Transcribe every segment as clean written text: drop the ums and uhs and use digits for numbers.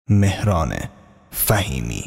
مهران فهیمی.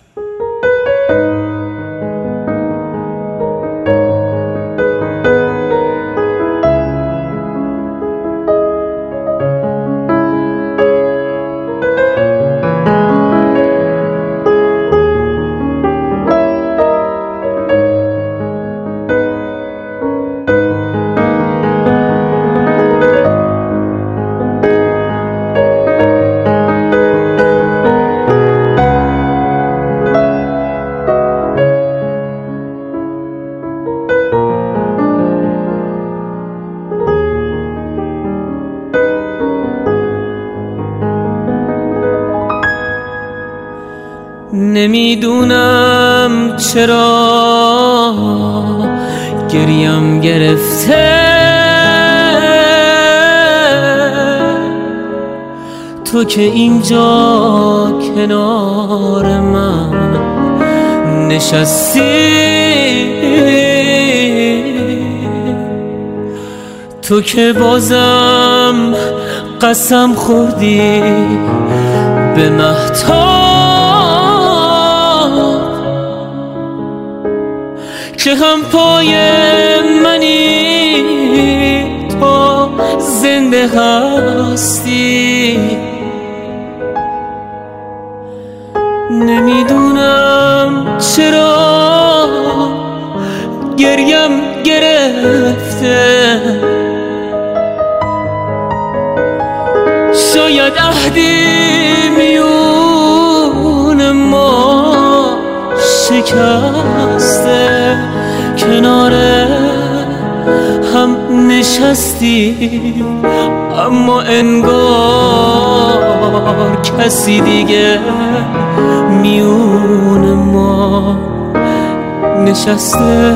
نمیدونم چرا گریم گرفته، تو که اینجا کنار من نشستی، تو که بازم قسم خوردی به مهتاب که هم پای منی تو زنده هستی. نمیدونم چرا گریم گرفته، شاید عهدی میون ما شکسته، کنار هم نشستی اما انگار کسی دیگه میون ما نشسته.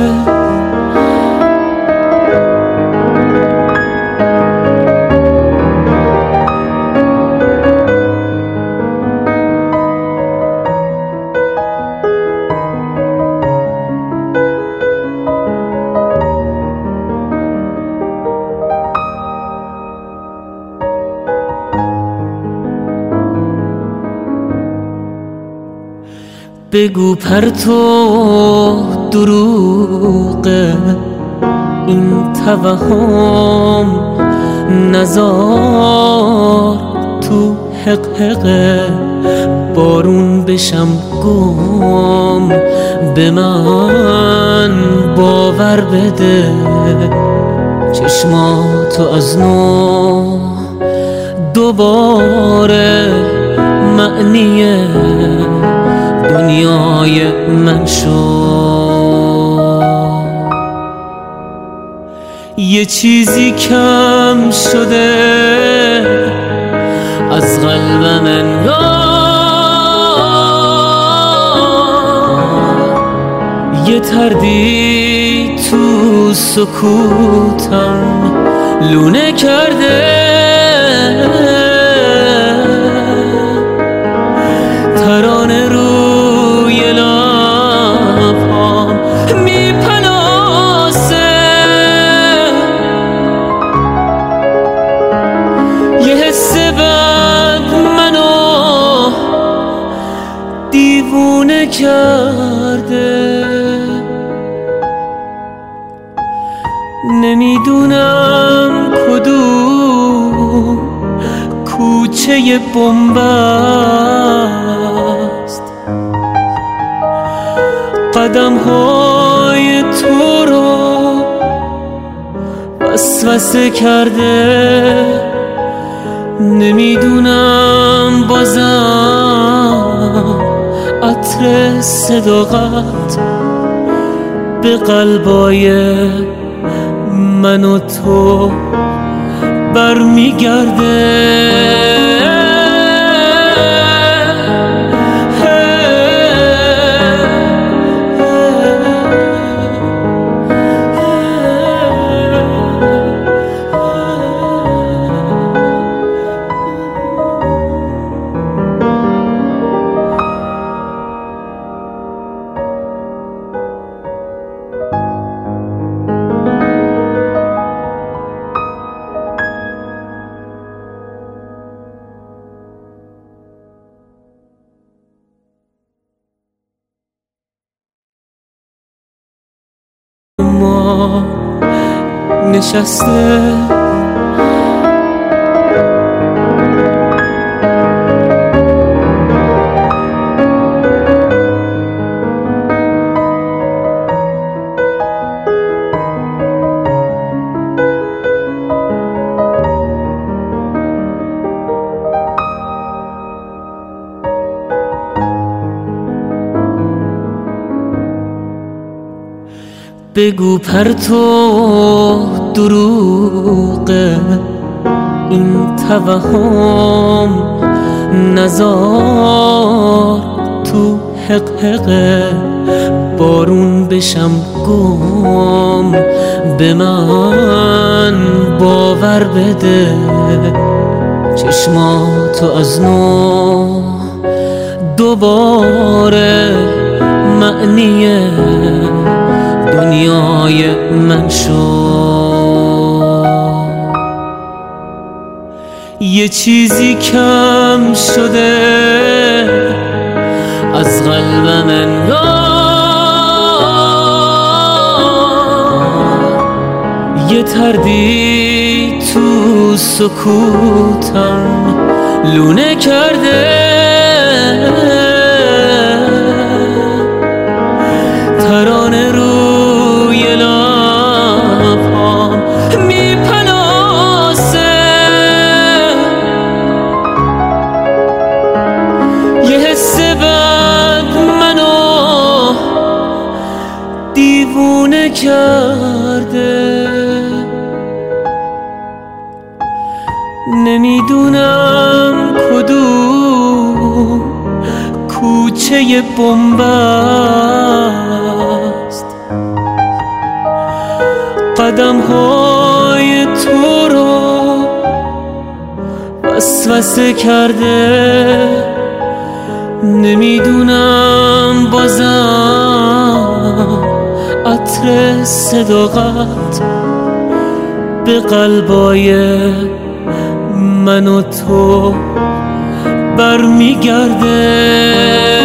بگو پرتو دروغه این توهم، نزار تو حقحقه بارون بشم گم، به من باور بده چشماتو از نو دوباره معنی دنیای من شد. یه چیزی کم شده از قلبم انگار، یه تردید تو سکوتم لونه کرده، ترانه روی لبام میپلاسه، یه حس بد منو دیوونه کرده. نمیدونم کدوم کوچه بنبست قدم های تو رو وسوسه کرده. نمیدونم بازم عطر صداقت به قلبای من و تو برمیگرده. نشسته. بگو پرتو دروغه این توهم، نزار تو حقحقه بارون بشم گم. به من باور بده چشماتو از نو دوباره معنی دنیای من شد. یه چیزی کم شده از قلبم انگار، یه تردید تو سکوتم لونه کرده. ترانه روی لبام میپلاسه، یه حس بد منو دیوونه کرده. نمیدونم کدوم کوچه بنبست قدم های تو رو وسوسه کرده. نمیدونم بازم عطر صداقت به قلبای من و تو برمیگرده.